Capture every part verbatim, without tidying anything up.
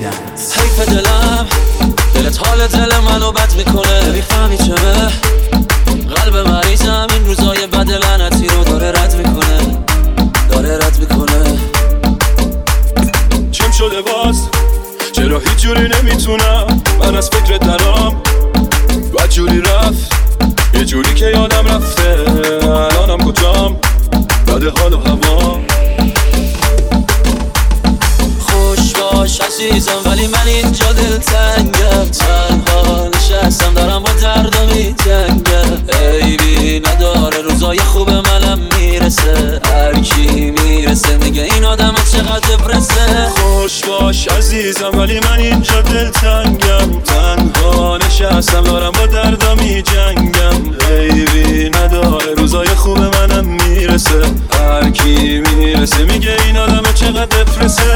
Dance. حیف دلم، دلت حال دل منو بد میکنه. میفهمی چمه قلب مریضم این روزای بد لعنتی رو داره رد میکنه، داره رد میکنه. چم شده باز؟ چرا هیچ جوری نمیتونم من از فکر درام؟ بد جوری رفت، یه جوری که یادم رفته الانم کجام؟ بده حال و هوا. خوش باش عزیزم ولی من اینجا دلتنگم، تنها نشستم دارم با دردم میجنگم. عیبی نداره روزای خوب منم میرسه، هر کی میرسه میگه این آدم چقدر برسه. خوش باش عزیزم ولی من اینجا دلتنگم، تنها نشستم دارم با دردم میجنگم. عیبی نداره روزای خوب منم میرسه، هر کی میرسه میگه این آدم چقدر برسه.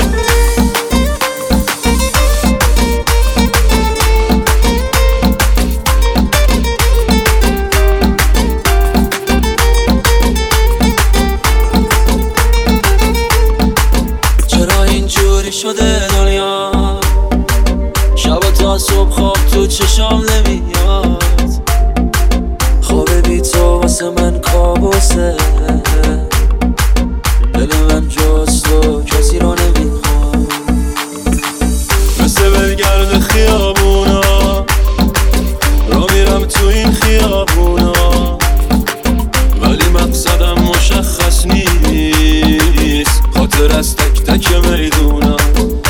شده دنیا شب تا صبح خواب تو چشام نمیاد، خواب بی تو واسه من کابوسه. دل من جز تو کسی رو نمیخواد، مثل بلگرد خیابونا را میرم تو این خیابونا، ولی مقصدم مشخص نیست، خاطر از تک تک میدونم.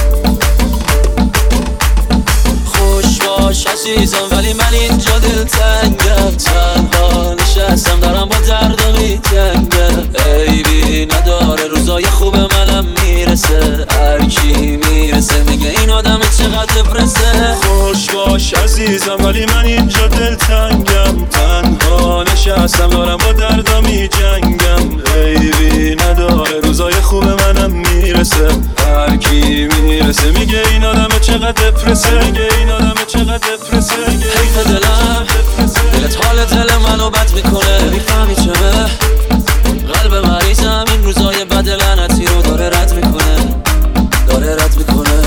خوش باش عزیزم ولی من اینجا دلتنگم، تنها نشستم دارم با دردم میجنگم. عیبی نداره روزای خوب منم میرسه، هر کی میرسه میگه این آدم چقدر برسه. خوش باش عزیزم ولی من اینجا دلتنگم، تنها نشستم دارم با دردم میجنگم. عیبی نداره روزای خوب منم میرسه، هر کی میرسه میگه این آدم چقدر برسه، میگه این آدم چقدر برسه. حیف دلم، دلت حال دل منو بد میکنه. میفهمی چمه قلب مریضم این روزای بد لعنتی رو داره رد میکنه، داره رد میکنه.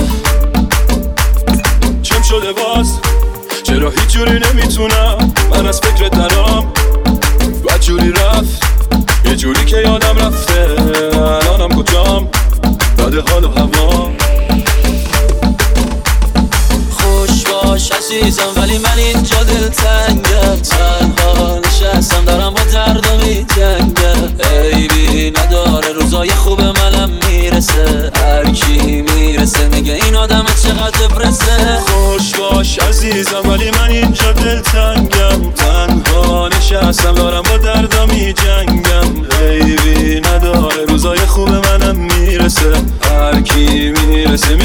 چم شده باز؟ چرا هیچ جوری نمیتونم من از فکر درام؟ بد جوری رفت، یه جوری که یادم رفته الانم کجام؟ بده حال و هوا. خوش باش عزیزم ولی من اینجا دلتنگم، تنها نشستم دارم با دردم میجنگم. عیبی نداره روزای خوب منم میرسه، هر کی میرسه میگه این آدم چقدر برسه. خوش باش عزیزم ولی من اینجا دلتنگم، تنها نشستم دارم با دردم میجنگم. عیبی نداره روزای خوب منم میرسه، هر کی میرسه